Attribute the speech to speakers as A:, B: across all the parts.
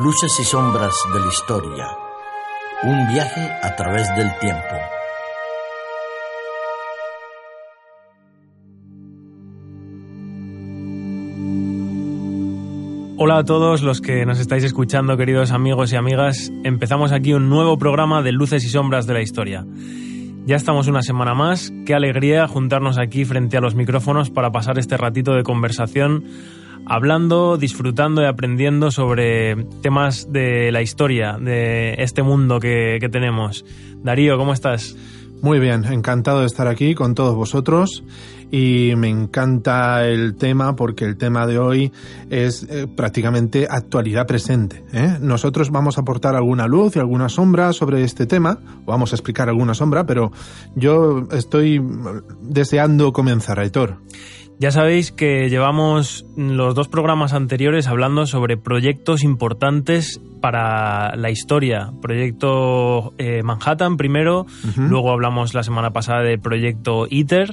A: Luces y sombras de la historia. Un viaje a través del tiempo.
B: Hola a todos los que nos estáis escuchando, queridos amigos y amigas. Empezamos aquí un nuevo programa de Luces y sombras de la historia. Ya estamos una semana más. Qué alegría juntarnos aquí frente a los micrófonos para pasar este ratito de conversación, hablando, disfrutando y aprendiendo sobre temas de la historia, de este mundo que tenemos. Darío, ¿cómo estás?
C: Muy bien, encantado de estar aquí con todos vosotros y me encanta el tema porque el tema de hoy es prácticamente actualidad presente, ¿eh? Nosotros vamos a aportar alguna luz y alguna sombra sobre este tema, vamos a explicar alguna sombra, pero yo estoy deseando comenzar, Aitor.
B: Ya sabéis que llevamos los dos programas anteriores hablando sobre proyectos importantes para la historia. Proyecto Manhattan primero, luego hablamos la semana pasada del proyecto ITER.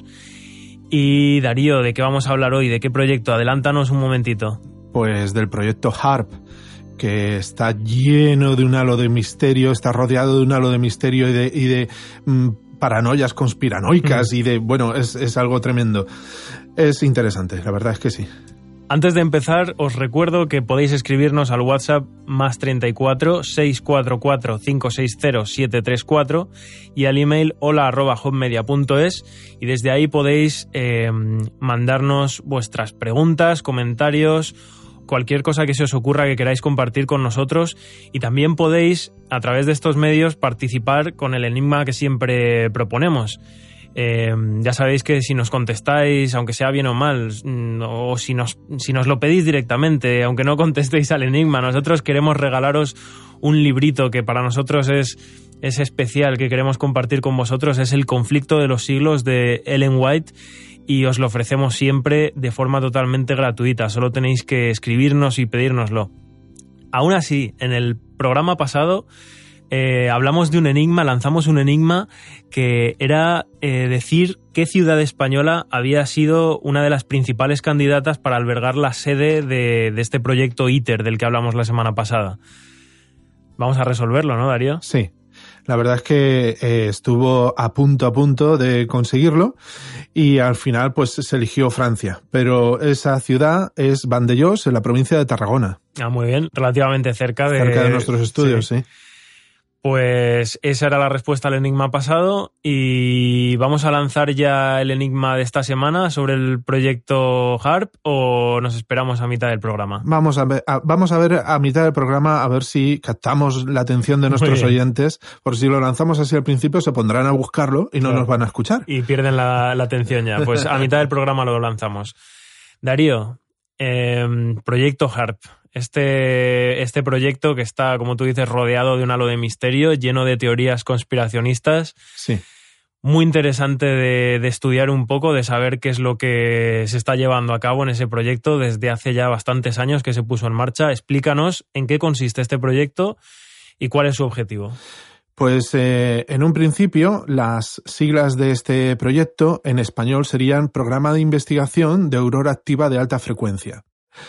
B: Y Darío, ¿de qué vamos a hablar hoy? ¿De qué proyecto? Adelántanos un momentito.
C: Pues del proyecto HAARP, que está lleno de un halo de misterio, está rodeado de un halo de misterio y de paranoias conspiranoicas y de, bueno, es algo tremendo. Es interesante, la verdad es que sí.
B: Antes de empezar, os recuerdo que podéis escribirnos al WhatsApp +34 644 560 734 y al email hola@hopmedia.es, y desde ahí podéis mandarnos vuestras preguntas, comentarios, cualquier cosa que se os ocurra que queráis compartir con nosotros, y también podéis, a través de estos medios, participar con el enigma que siempre proponemos. Ya sabéis que si nos contestáis, aunque sea bien o mal, o si nos lo pedís directamente, aunque no contestéis al enigma, nosotros queremos regalaros un librito que para nosotros es especial, que queremos compartir con vosotros. Es El conflicto de los siglos, de Ellen White, y os lo ofrecemos siempre de forma totalmente gratuita. Solo tenéis que escribirnos y pedírnoslo. Aún así, en el programa pasado hablamos de un enigma, lanzamos un enigma que era decir qué ciudad española había sido una de las principales candidatas para albergar la sede de este proyecto ITER del que hablamos la semana pasada. Vamos a resolverlo, ¿no, Darío?
C: Sí. La verdad es que estuvo a punto de conseguirlo y al final pues se eligió Francia. Pero esa ciudad es Vandellós, en la provincia de Tarragona.
B: Ah, muy bien, relativamente cerca de
C: nuestros estudios, sí.
B: Pues esa era la respuesta al enigma pasado, y vamos a lanzar ya el enigma de esta semana sobre el proyecto HAARP, ¿o nos esperamos a mitad del programa?
C: Vamos a ver a mitad del programa a ver si captamos la atención de nuestros oyentes, por si lo lanzamos así al principio se pondrán a buscarlo y no nos van a escuchar.
B: Y pierden la atención ya. Pues a mitad del programa lo lanzamos. Darío, proyecto HAARP. Este proyecto que está, como tú dices, rodeado de un halo de misterio, lleno de teorías conspiracionistas.
C: Sí.
B: Muy interesante de estudiar un poco, de saber qué es lo que se está llevando a cabo en ese proyecto desde hace ya bastantes años que se puso en marcha. Explícanos en qué consiste este proyecto y cuál es su objetivo.
C: Pues en un principio las siglas de este proyecto en español serían Programa de Investigación de Aurora Activa de Alta Frecuencia.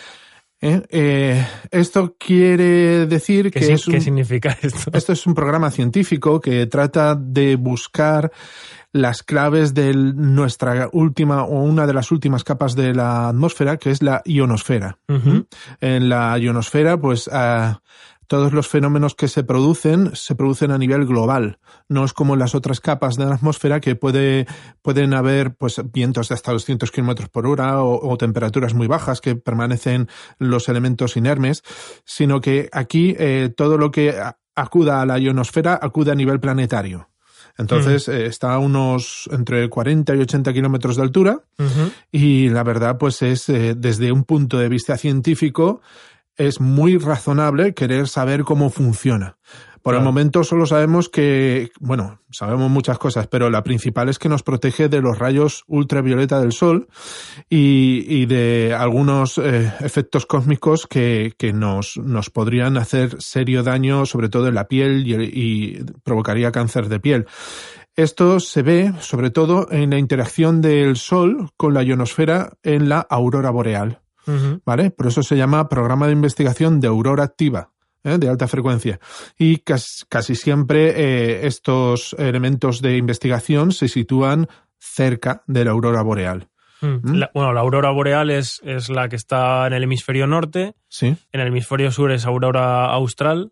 C: Esto quiere decir que
B: ¿Qué significa esto?
C: Esto es un programa científico que trata de buscar las claves de nuestra última o una de las últimas capas de la atmósfera, que es la ionosfera. Uh-huh. En la ionosfera, pues todos los fenómenos que se producen a nivel global. No es como en las otras capas de la atmósfera que pueden haber pues vientos de hasta 200 kilómetros por hora o temperaturas muy bajas que permanecen los elementos inermes, sino que aquí todo lo que acuda a la ionosfera acude a nivel planetario. Entonces está a unos entre 40 y 80 kilómetros de altura, y la verdad pues es desde un punto de vista científico es muy razonable querer saber cómo funciona. Por el momento solo sabemos sabemos muchas cosas, pero la principal es que nos protege de los rayos ultravioleta del sol y de algunos efectos cósmicos que nos podrían hacer serio daño, sobre todo en la piel, y provocaría cáncer de piel. Esto se ve sobre todo en la interacción del sol con la ionosfera en la aurora boreal. ¿Vale? Por eso se llama Programa de Investigación de Aurora Activa. de alta frecuencia. Y casi siempre estos elementos de investigación se sitúan cerca de la aurora boreal.
B: La aurora boreal es la que está en el hemisferio norte.
C: Sí.
B: En el hemisferio sur es aurora austral.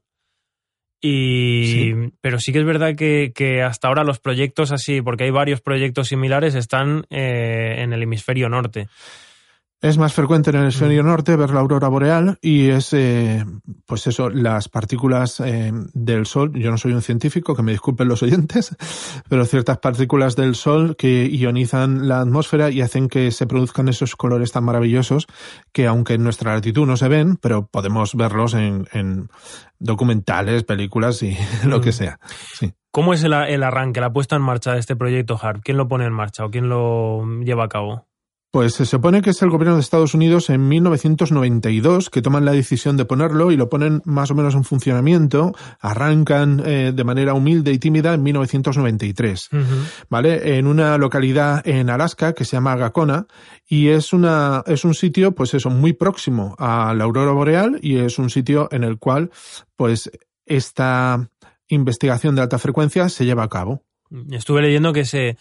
B: Pero sí que es verdad que hasta ahora los proyectos así, porque hay varios proyectos similares, están en el hemisferio norte.
C: Es más frecuente en el hemisferio norte ver la aurora boreal y es, pues eso, las partículas del Sol. Yo no soy un científico, que me disculpen los oyentes, pero ciertas partículas del Sol que ionizan la atmósfera y hacen que se produzcan esos colores tan maravillosos que aunque en nuestra latitud no se ven, pero podemos verlos en documentales, películas y lo que sea. Sí.
B: ¿Cómo es el arranque, la puesta en marcha de este proyecto HARP? ¿Quién lo pone en marcha o quién lo lleva a cabo?
C: Pues se supone que es el gobierno de Estados Unidos en 1992 que toman la decisión de ponerlo y lo ponen más o menos en funcionamiento. Arrancan de manera humilde y tímida en 1993, ¿vale? En una localidad en Alaska que se llama Gacona y es un sitio, pues eso, muy próximo a la aurora boreal y es un sitio en el cual, pues, esta investigación de alta frecuencia se lleva a cabo.
B: Estuve leyendo que se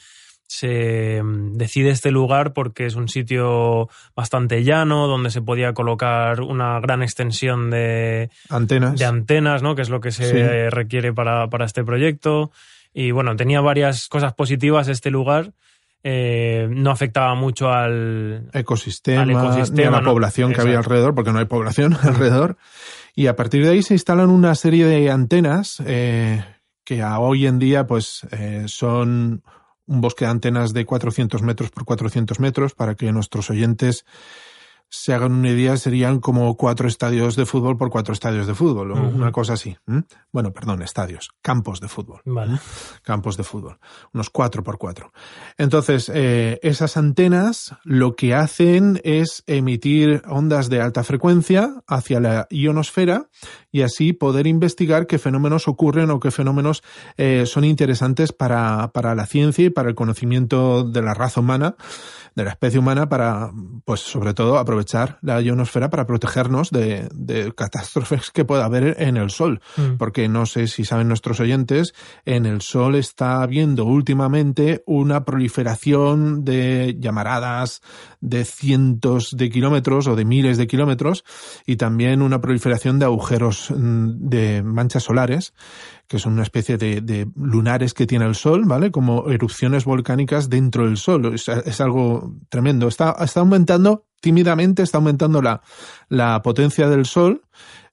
B: decide este lugar porque es un sitio bastante llano, donde se podía colocar una gran extensión de antenas, ¿no? Que es lo que se requiere para este proyecto. Y bueno, tenía varias cosas positivas este lugar. No afectaba mucho al ecosistema
C: ni a la población que había alrededor, porque no hay población alrededor. Y a partir de ahí se instalan una serie de antenas que hoy en día pues son un bosque de antenas de 400 metros por 400 metros, para que nuestros oyentes se hagan una idea, serían como 4 estadios de fútbol por 4 estadios de fútbol, o una cosa así. Bueno, perdón, campos de fútbol.
B: Vale.
C: Campos de fútbol, unos 4 por 4. Entonces, esas antenas lo que hacen es emitir ondas de alta frecuencia hacia la ionosfera y así poder investigar qué fenómenos ocurren o qué fenómenos son interesantes para la ciencia y para el conocimiento de la raza humana, de la especie humana, para, pues sobre todo, aprovechar la ionosfera para protegernos de catástrofes que pueda haber en el Sol. Porque no sé si saben nuestros oyentes, en el Sol está habiendo últimamente una proliferación de llamaradas de cientos de kilómetros o de miles de kilómetros y también una proliferación de agujeros de manchas solares, que son una especie de lunares que tiene el Sol, ¿vale? Como erupciones volcánicas dentro del Sol. Es algo tremendo. Está aumentando tímidamente, la potencia del Sol.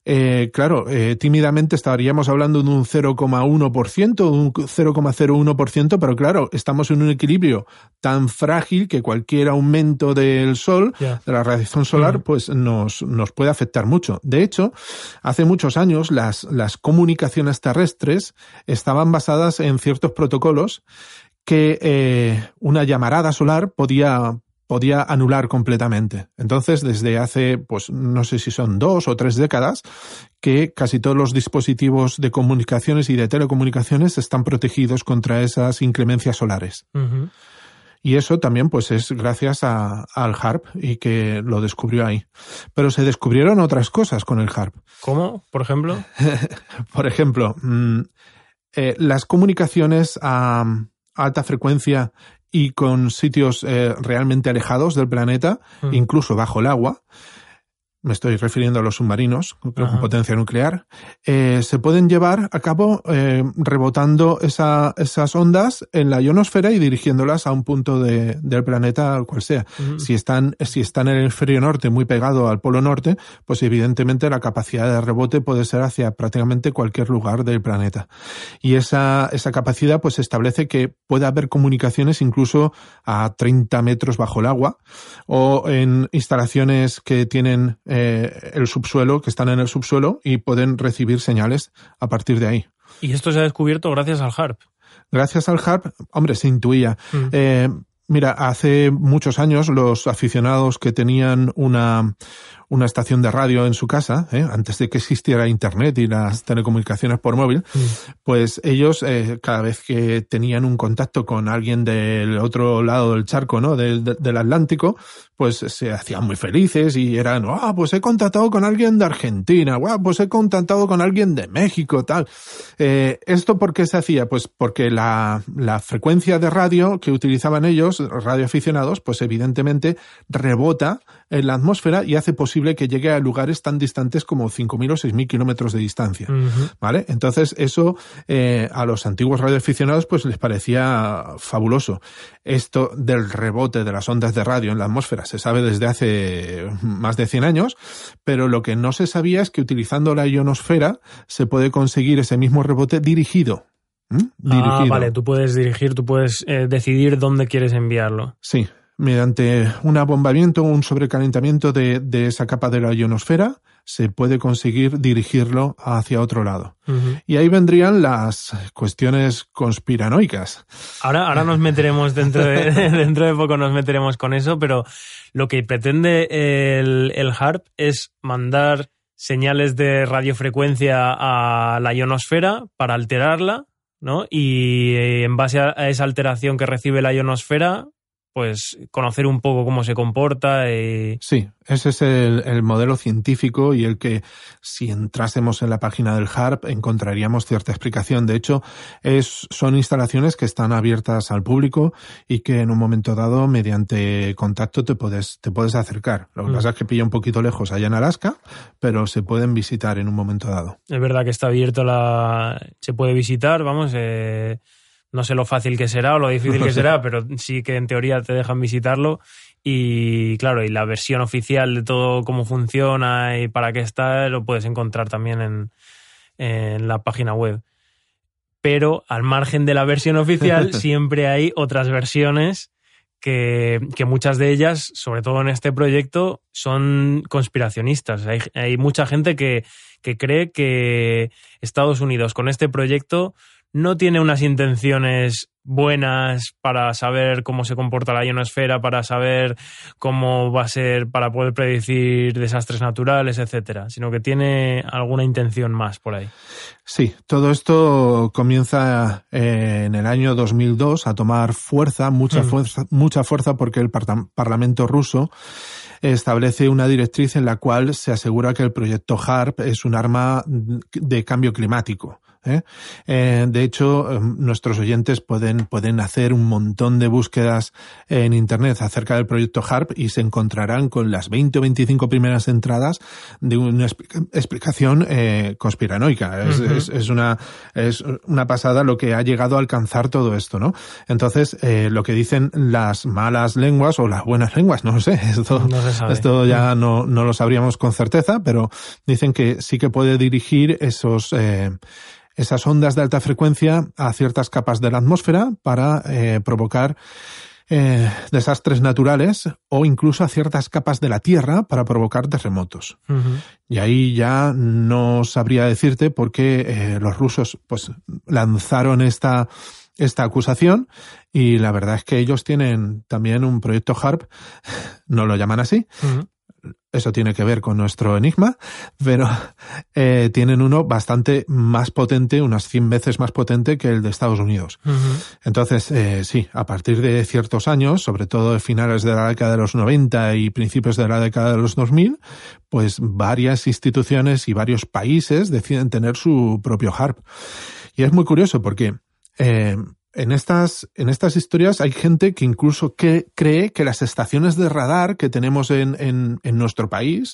C: Tímidamente estaríamos hablando de un 0,1%, de un 0,01%, pero claro, estamos en un equilibrio tan frágil que cualquier aumento del Sol, de la radiación solar, pues nos puede afectar mucho. De hecho, hace muchos años las comunicaciones terrestres estaban basadas en ciertos protocolos que una llamarada solar podía anular completamente. Entonces, desde hace, pues no sé si son 2 o 3 décadas, que casi todos los dispositivos de comunicaciones y de telecomunicaciones están protegidos contra esas inclemencias solares. Y eso también, pues, es gracias al HARP y que lo descubrió ahí. Pero se descubrieron otras cosas con el HARP.
B: ¿Cómo? ¿Por ejemplo?
C: Por ejemplo, las comunicaciones a alta frecuencia y con sitios realmente alejados del planeta, incluso bajo el agua, me estoy refiriendo a los submarinos con potencia nuclear, se pueden llevar a cabo rebotando esas ondas en la ionosfera y dirigiéndolas a un punto del planeta, cual sea. Si están en el hemisferio norte, muy pegado al polo norte, pues evidentemente la capacidad de rebote puede ser hacia prácticamente cualquier lugar del planeta. Y esa capacidad pues establece que puede haber comunicaciones incluso a 30 metros bajo el agua o en instalaciones que tienen el subsuelo, que están en el subsuelo y pueden recibir señales a partir de ahí.
B: ¿Y esto se ha descubierto gracias al HARP?
C: Gracias al HARP, hombre, se intuía. Mira, hace muchos años los aficionados que tenían una una estación de radio en su casa, antes de que existiera Internet y las telecomunicaciones por móvil, pues ellos cada vez que tenían un contacto con alguien del otro lado del charco, ¿no? Del Atlántico, pues se hacían muy felices y eran, pues he contactado con alguien de Argentina, pues he contactado con alguien de México, tal. ¿Esto por qué se hacía? Pues porque la frecuencia de radio que utilizaban ellos, radioaficionados, pues evidentemente rebota en la atmósfera y hace posible que llegue a lugares tan distantes como 5.000 o 6.000 kilómetros de distancia, ¿vale? Entonces eso a los antiguos radioaficionados pues les parecía fabuloso. Esto del rebote de las ondas de radio en la atmósfera se sabe desde hace más de 100 años, pero lo que no se sabía es que utilizando la ionosfera se puede conseguir ese mismo rebote dirigido. Dirigido.
B: Vale, tú puedes dirigir, tú puedes decidir dónde quieres enviarlo.
C: Sí, mediante un abombamiento, un sobrecalentamiento de esa capa de la ionosfera, se puede conseguir dirigirlo hacia otro lado. Y ahí vendrían las cuestiones conspiranoicas.
B: Ahora nos meteremos dentro de poco nos meteremos con eso, pero lo que pretende el HAARP es mandar señales de radiofrecuencia a la ionosfera para alterarla, ¿no? Y en base a esa alteración que recibe la ionosfera, pues conocer un poco cómo se comporta.
C: Sí, ese es el modelo científico y el que si entrásemos en la página del HAARP encontraríamos cierta explicación. De hecho, son instalaciones que están abiertas al público y que en un momento dado, mediante contacto, te puedes acercar. Lo que pasa es que pilla un poquito lejos allá en Alaska, pero se pueden visitar en un momento dado.
B: Es verdad que está abierto se puede visitar, vamos, no sé lo fácil que será o lo difícil que será, pero sí que en teoría te dejan visitarlo y claro, y la versión oficial de todo cómo funciona y para qué está lo puedes encontrar también en la página web. Pero al margen de la versión oficial siempre hay otras versiones que muchas de ellas, sobre todo en este proyecto, son conspiracionistas. Hay mucha gente que cree que Estados Unidos con este proyecto no tiene unas intenciones buenas para saber cómo se comporta la ionosfera, para saber cómo va a ser, para poder predecir desastres naturales, etcétera, sino que tiene alguna intención más por ahí.
C: Sí, todo esto comienza en el año 2002 a tomar mucha fuerza, porque el Parlamento ruso establece una directriz en la cual se asegura que el proyecto HAARP es un arma de cambio climático. De hecho, nuestros oyentes pueden hacer un montón de búsquedas en Internet acerca del proyecto HAARP y se encontrarán con las 20 o 25 primeras entradas de una explicación conspiranoica. Es una pasada lo que ha llegado a alcanzar todo esto, ¿no? Entonces, lo que dicen las malas lenguas o las buenas lenguas, no lo sé, esto ya no lo sabríamos con certeza, pero dicen que sí que puede dirigir esas ondas de alta frecuencia a ciertas capas de la atmósfera para provocar desastres naturales o incluso a ciertas capas de la Tierra para provocar terremotos. Y ahí ya no sabría decirte por qué los rusos pues lanzaron esta acusación y la verdad es que ellos tienen también un proyecto HAARP, no lo llaman así, eso tiene que ver con nuestro enigma, pero tienen uno bastante más potente, unas 100 veces más potente que el de Estados Unidos. Entonces, sí, a partir de ciertos años, sobre todo de finales de la década de los 90 y principios de la década de los 2000, pues varias instituciones y varios países deciden tener su propio HAARP. Y es muy curioso porque en estas historias hay gente que incluso cree que las estaciones de radar que tenemos en nuestro país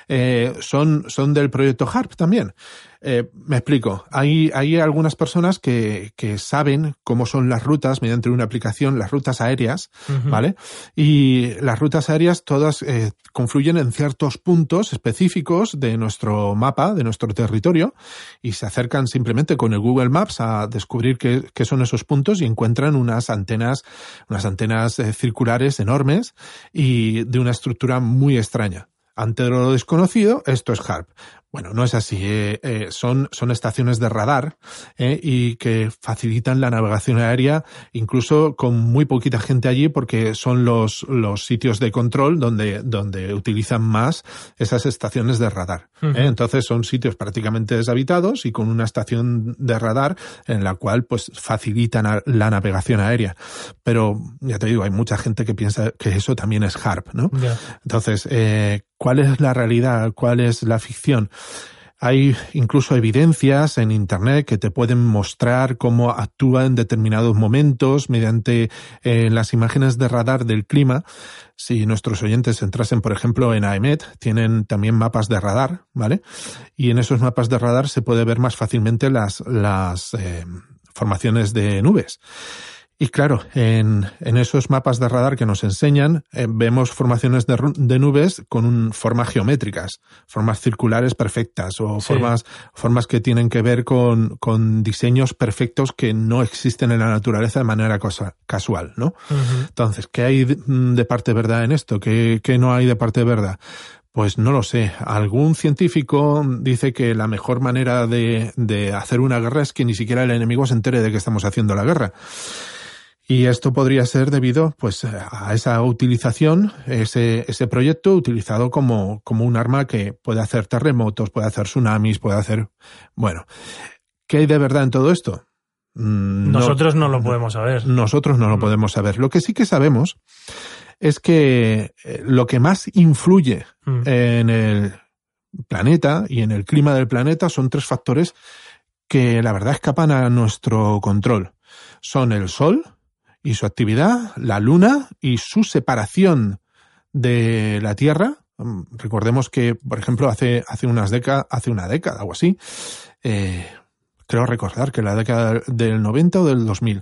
C: son del proyecto HAARP también. Me explico. Hay algunas personas que saben cómo son las rutas mediante una aplicación, las rutas aéreas, ¿vale? Y las rutas aéreas todas confluyen en ciertos puntos específicos de nuestro mapa, de nuestro territorio, y se acercan simplemente con el Google Maps a descubrir qué son esos puntos y encuentran unas antenas circulares enormes y de una estructura muy extraña. Ante lo desconocido, esto es HAARP. Bueno, no es así. Son estaciones de radar y que facilitan la navegación aérea, incluso con muy poquita gente allí, porque son los sitios de control donde utilizan más esas estaciones de radar.
B: Uh-huh.
C: Entonces son sitios prácticamente deshabitados y con una estación de radar en la cual pues facilitan la navegación aérea. Pero ya te digo, hay mucha gente que piensa que eso también es HARP, ¿no?
B: Yeah.
C: Entonces, ¿cuál es la realidad? ¿Cuál es la ficción? Hay incluso evidencias en Internet que te pueden mostrar cómo actúa en determinados momentos mediante las imágenes de radar del clima. Si nuestros oyentes entrasen, por ejemplo, en AEMET, tienen también mapas de radar, ¿vale? Y en esos mapas de radar se puede ver más fácilmente las formaciones de nubes. Y claro, en esos mapas de radar que nos enseñan, vemos formaciones de nubes con formas geométricas, formas circulares perfectas o
B: sí.
C: formas que tienen que ver con diseños perfectos que no existen en la naturaleza de manera casual, ¿no?
B: Uh-huh.
C: Entonces, ¿qué hay de parte de verdad en esto? ¿Qué no hay de parte de verdad? Pues no lo sé. Algún científico dice que la mejor manera de hacer una guerra es que ni siquiera el enemigo se entere de que estamos haciendo la guerra. Y esto podría ser debido, pues, a esa utilización, ese proyecto utilizado como un arma que puede hacer terremotos, puede hacer tsunamis, puede hacer... Bueno, ¿qué hay de verdad en todo esto?
B: Nosotros no lo podemos saber.
C: Nosotros no lo podemos saber. Lo que sí que sabemos es que lo que más influye en el planeta y en el clima del planeta son 3 factores que la verdad escapan a nuestro control. Son el Sol y su actividad, la Luna y su separación de la Tierra. Recordemos que, por ejemplo, hace una década o así, creo recordar que la década del 90 o del 2000,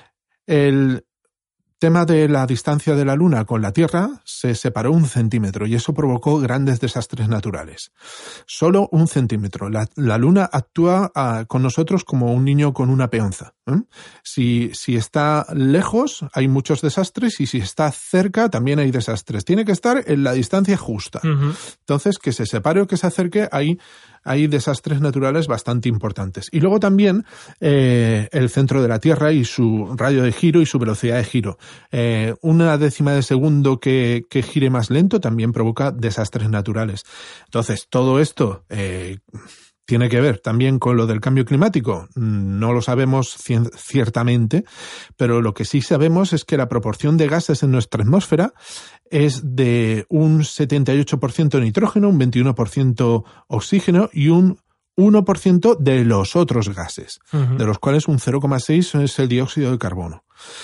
C: el tema de la distancia de la Luna con la Tierra se separó 1 centímetro y eso provocó grandes desastres naturales. Solo 1 centímetro. La Luna actúa con nosotros como un niño con una peonza. Si está lejos hay muchos desastres y si está cerca también hay desastres. Tiene que estar en la distancia justa.
B: Uh-huh.
C: Entonces, que se separe o que se acerque, hay desastres naturales bastante importantes. Y luego también el centro de la Tierra y su radio de giro y su velocidad de giro. 1/10 de segundo que gire más lento también provoca desastres naturales. Entonces, todo esto tiene que ver también con lo del cambio climático. No lo sabemos ciertamente, pero lo que sí sabemos es que la proporción de gases en nuestra atmósfera es de un 78% nitrógeno, un 21% oxígeno y un 1% de los otros gases, uh-huh. de los cuales un 0,6 es el dióxido de carbono.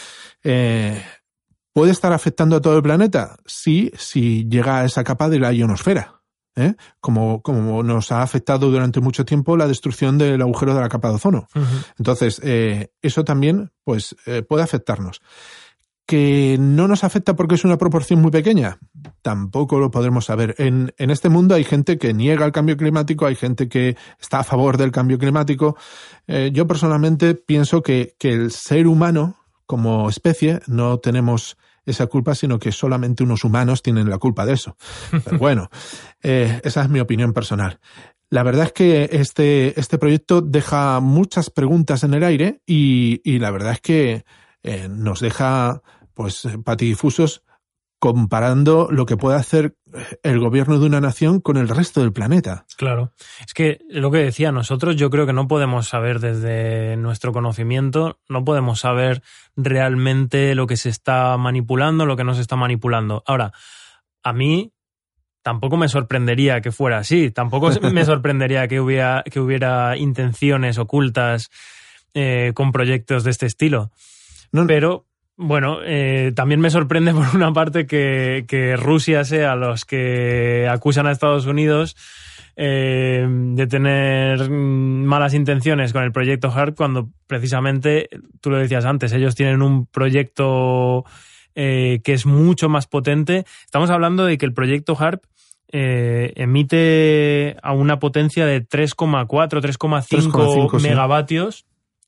C: ¿Puede estar afectando a todo el planeta? Sí, si llega a esa capa de la ionosfera. Como nos ha afectado durante mucho tiempo la destrucción del agujero de la capa de ozono. Uh-huh. Entonces, eso también pues puede afectarnos. ¿Que no nos afecta porque es una proporción muy pequeña? Tampoco lo podremos saber. En este mundo hay gente que niega el cambio climático, hay gente que está a favor del cambio climático. Yo personalmente pienso que el ser humano, como especie, no tenemos esa culpa, sino que solamente unos humanos tienen la culpa de eso. Pero bueno, esa es mi opinión personal. La verdad es que este proyecto deja muchas preguntas en el aire y la verdad es que nos deja pues patidifusos comparando lo que puede hacer el gobierno de una nación con el resto del planeta.
B: Claro. Es que lo que decía, nosotros yo creo que no podemos saber desde nuestro conocimiento, no podemos saber realmente lo que se está manipulando, lo que no se está manipulando. Ahora, a mí tampoco me sorprendería que fuera así, tampoco me sorprendería que hubiera intenciones ocultas con proyectos de este estilo. No, pero... Bueno, también me sorprende por una parte que Rusia sea los que acusan a Estados Unidos de tener malas intenciones con el proyecto HARP cuando precisamente, tú lo decías antes, ellos tienen un proyecto que es mucho más potente. Estamos hablando de que el proyecto HARP emite a una potencia de 3,4, 3,5 megavatios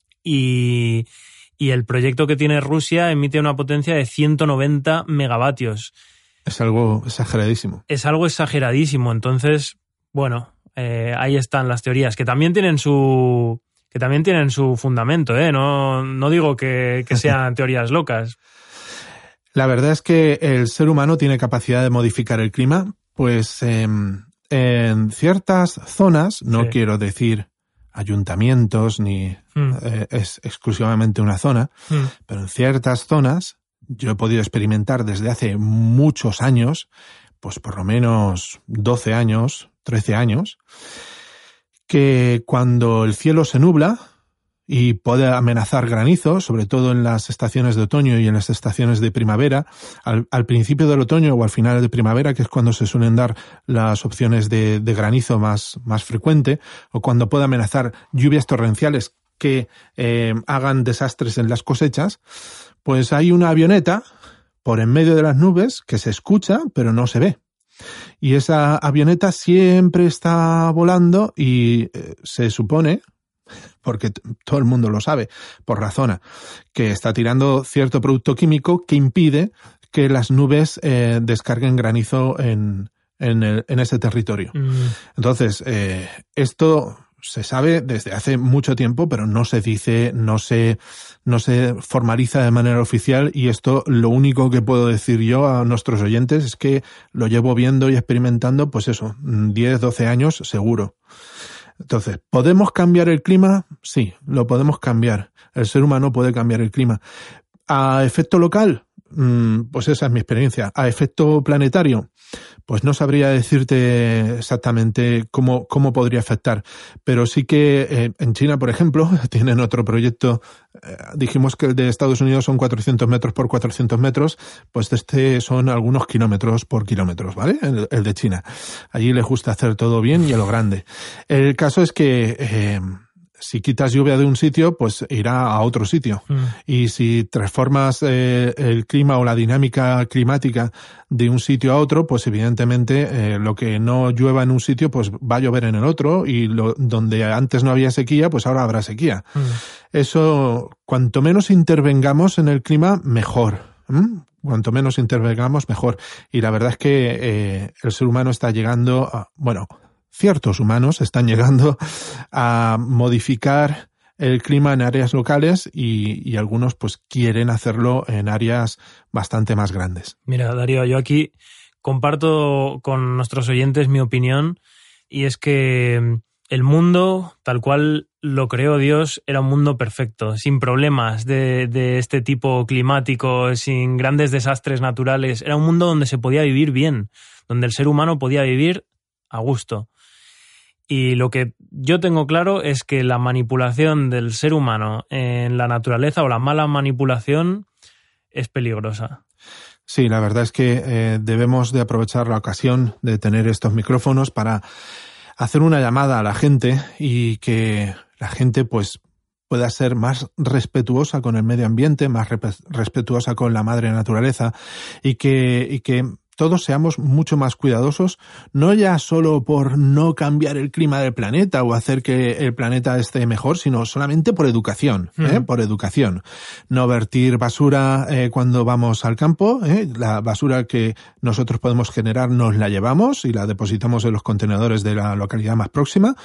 B: y el proyecto que tiene Rusia emite una potencia de 190 megavatios.
C: Es algo exageradísimo.
B: Es algo exageradísimo. Entonces, bueno, ahí están las teorías, que también tienen su fundamento, ¿eh? No digo que sean teorías locas.
C: La verdad es que el ser humano tiene capacidad de modificar el clima, pues en ciertas zonas, no quiero decir ayuntamientos ni es exclusivamente una zona, pero en ciertas zonas yo he podido experimentar desde hace muchos años, pues por lo menos 12 años, 13 años, que cuando el cielo se nubla y puede amenazar granizo, sobre todo en las estaciones de otoño y en las estaciones de primavera, al principio del otoño o al final de primavera, que es cuando se suelen dar las opciones de granizo más frecuente, o cuando puede amenazar lluvias torrenciales que hagan desastres en las cosechas, pues hay una avioneta por en medio de las nubes que se escucha pero no se ve. Y esa avioneta siempre está volando y se supone, porque todo el mundo lo sabe, por la zona, que está tirando cierto producto químico que impide que las nubes descarguen granizo en ese territorio. Entonces, esto se sabe desde hace mucho tiempo, pero no se dice, no se formaliza de manera oficial, y esto lo único que puedo decir yo a nuestros oyentes es que lo llevo viendo y experimentando, pues eso, 10, 12 años seguro. Entonces, ¿podemos cambiar el clima? Sí, lo podemos cambiar. El ser humano puede cambiar el clima. ¿A efecto local? Pues esa es mi experiencia. ¿A efecto planetario? Pues no sabría decirte exactamente cómo podría afectar. Pero sí que en China, por ejemplo, tienen otro proyecto. Dijimos que el de Estados Unidos son 400 metros por 400 metros. Pues este son algunos kilómetros por kilómetros, ¿vale? El de China. Allí les gusta hacer todo bien y a lo grande. El caso es que si quitas lluvia de un sitio, pues irá a otro sitio. Y si transformas el clima o la dinámica climática de un sitio a otro, pues evidentemente lo que no llueva en un sitio, pues va a llover en el otro, y donde antes no había sequía, pues ahora habrá sequía. Eso, cuanto menos intervengamos en el clima, mejor. Cuanto menos intervengamos, mejor. Y la verdad es que el ser humano está llegando a, ciertos humanos están llegando a modificar el clima en áreas locales y algunos pues quieren hacerlo en áreas bastante más grandes.
B: Mira, Darío, yo aquí comparto con nuestros oyentes mi opinión, y es que el mundo, tal cual lo creó Dios, era un mundo perfecto, sin problemas de este tipo climático, sin grandes desastres naturales. Era un mundo donde se podía vivir bien, donde el ser humano podía vivir a gusto. Y lo que yo tengo claro es que la manipulación del ser humano en la naturaleza, o la mala manipulación, es peligrosa.
C: Sí, la verdad es que debemos de aprovechar la ocasión de tener estos micrófonos para hacer una llamada a la gente, y que la gente pues pueda ser más respetuosa con el medio ambiente, más respetuosa con la madre naturaleza, y que todos seamos mucho más cuidadosos, no ya solo por no cambiar el clima del planeta o hacer que el planeta esté mejor, sino solamente por educación, por educación. No vertir basura cuando vamos al campo, la basura que nosotros podemos generar nos la llevamos y la depositamos en los contenedores de la localidad más próxima,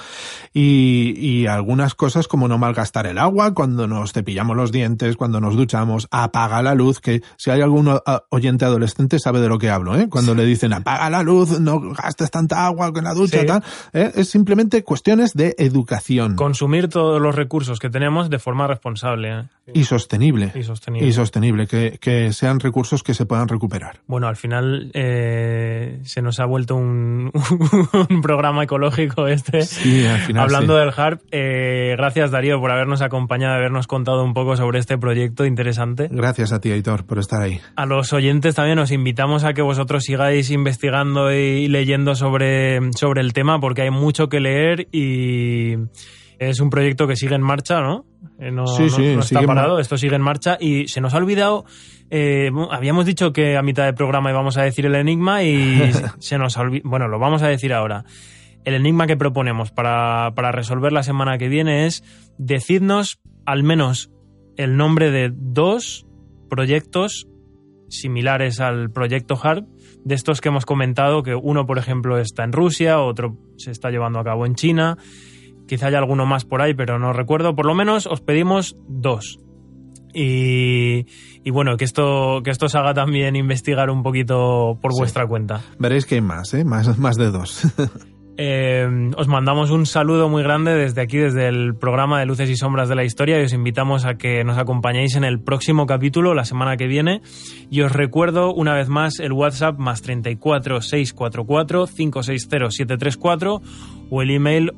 C: y algunas cosas como no malgastar el agua cuando nos cepillamos los dientes, cuando nos duchamos, apaga la luz, que si hay algún oyente adolescente sabe de lo que hablo, cuando le dicen apaga la luz, no gastes tanta agua con la ducha, tal, es simplemente cuestiones de educación.
B: Consumir todos los recursos que tenemos de forma responsable.
C: Y sostenible. Y sostenible, que sean recursos que se puedan recuperar.
B: Bueno, al final se nos ha vuelto un programa ecológico este.
C: Sí, al final
B: hablando
C: sí.
B: del HARP. Gracias, Darío, por habernos acompañado, habernos contado un poco sobre este proyecto interesante.
C: Gracias a ti, Aitor, por estar ahí.
B: A los oyentes también os invitamos a que vosotros sigáis investigando y leyendo sobre el tema, porque hay mucho que leer, y es un proyecto que sigue en marcha, ¿no? No está parado, esto sigue en marcha. Y se nos ha olvidado, habíamos dicho que a mitad del programa íbamos a decir el enigma, y se nos ha olvidado. Bueno, lo vamos a decir ahora. El enigma que proponemos para resolver la semana que viene es: decidnos al menos el nombre de 2 proyectos similares al proyecto HARP, de estos que hemos comentado, que uno, por ejemplo, está en Rusia, otro se está llevando a cabo en China, quizá haya alguno más por ahí, pero no recuerdo. Por lo menos os pedimos 2. Y bueno, que esto os haga también investigar un poquito por vuestra cuenta.
C: Veréis que hay más, más de 2.
B: Os mandamos un saludo muy grande desde aquí, desde el programa de Luces y Sombras de la Historia, y os invitamos a que nos acompañéis en el próximo capítulo, la semana que viene. Y os recuerdo una vez más el WhatsApp +34 644 560 734 o el email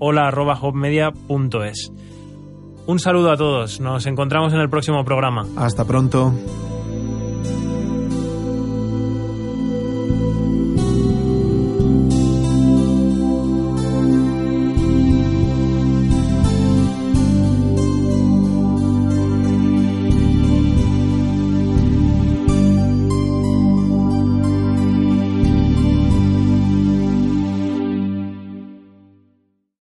B: hola@hopmedia.es. Un saludo a todos, nos encontramos en el próximo programa.
C: Hasta pronto.